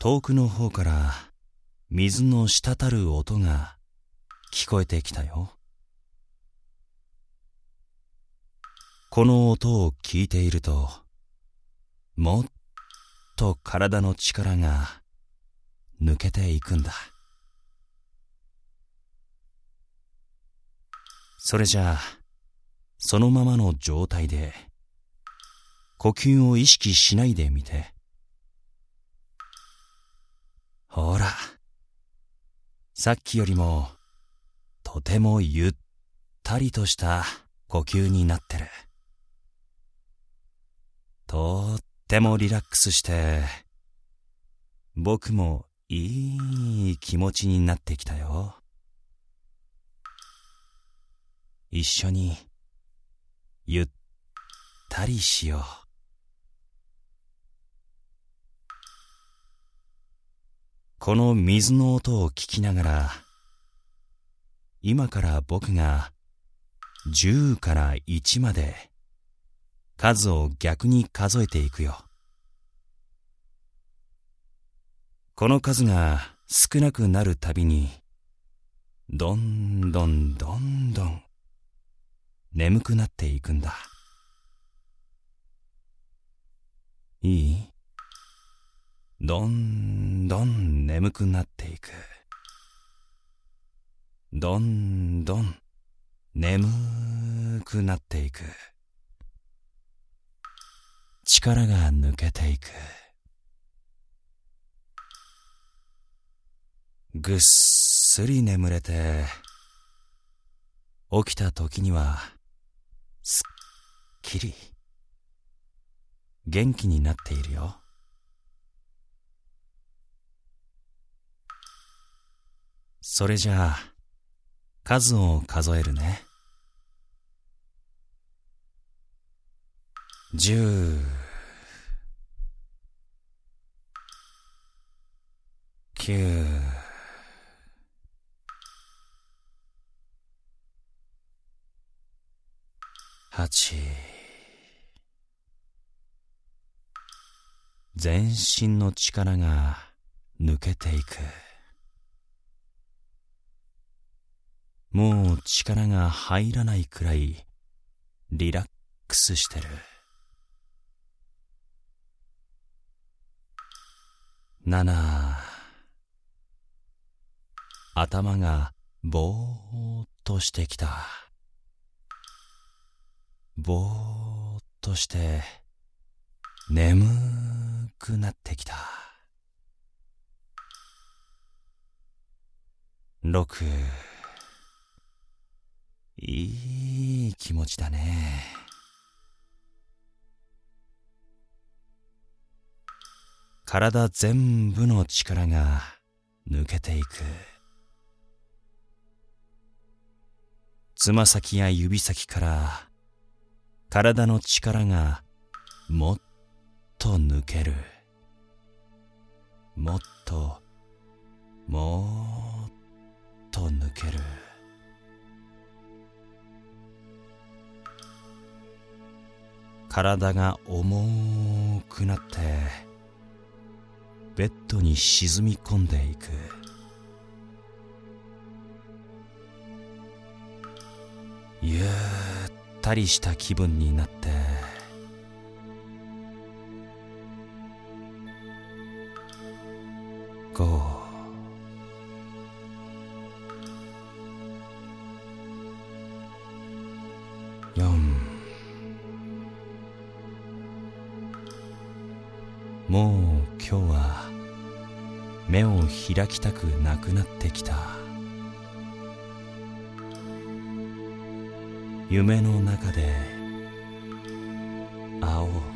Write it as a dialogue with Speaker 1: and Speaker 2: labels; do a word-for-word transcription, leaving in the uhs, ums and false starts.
Speaker 1: 遠くの方から水の滴る音が聞こえてきたよ。この音を聞いていると、もっと体の力が抜けていくんだ。それじゃあ、そのままの状態で、呼吸を意識しないでみて。ほら、さっきよりも、とてもゆったりとした呼吸になってる。とってもリラックスして、僕もいい気持ちになってきたよ。一緒にゆったりしよう。この水の音を聞きながら、今から僕がじゅうからいちまで数を逆に数えていくよ。この数が少なくなるたびに、どんどんどんどん眠くなっていくんだ。いい？どんどん眠くなっていく。どんどん眠くなっていく。力が抜けていく。ぐっすり眠れて、起きた時にはすっきり元気になっているよ。それじゃあ数を数えるね。じゅう、きゅう、はち、全身の力が抜けていく。もう力が入らないくらいリラックスしてる。なな、頭がぼーっとしてきた。ぼーっとして眠くなってきた。ろく、いい気持ちだね。体全部の力が抜けていく。つま先や指先から体の力がもっと抜ける。もっともっと抜ける。体が重くなってベッドに沈み込んでいく。ゆったりした気分になって、ご、よん、もう今日は目を開きたくなくなってきた。夢の中で会おう。